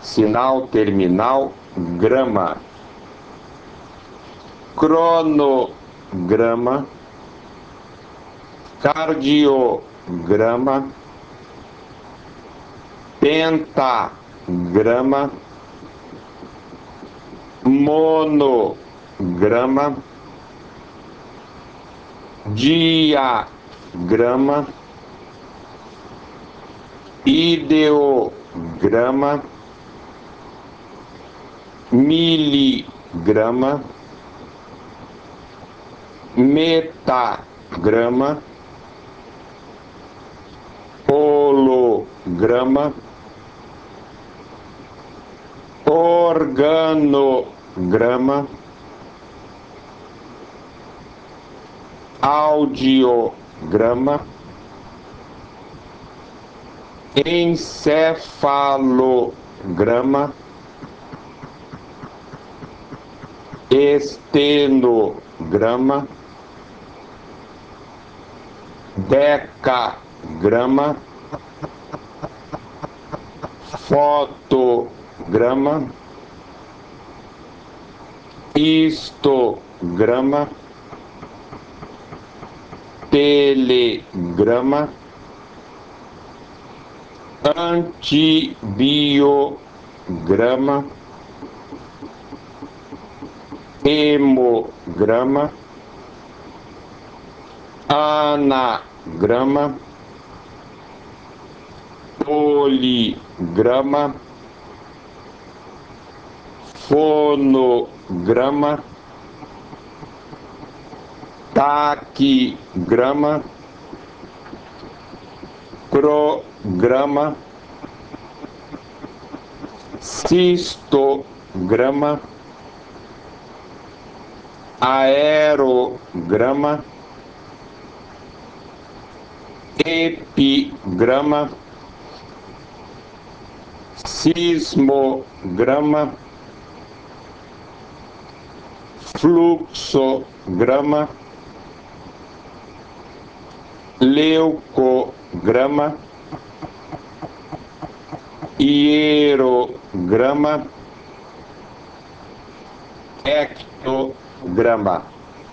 sinal terminal, grama, cronograma, cardiograma, pentagrama, monograma, diagrama, ideograma, miligrama, metagrama, holograma, organograma, audiograma, encefalograma, estenograma, decagrama, fotograma, histograma, telegrama, antibiograma, hemograma, anagrama, poligrama, fonograma, taquigrama, programa, cistograma, aerograma, epigrama, sismograma, fluxograma, leucograma, hierograma, ectograma.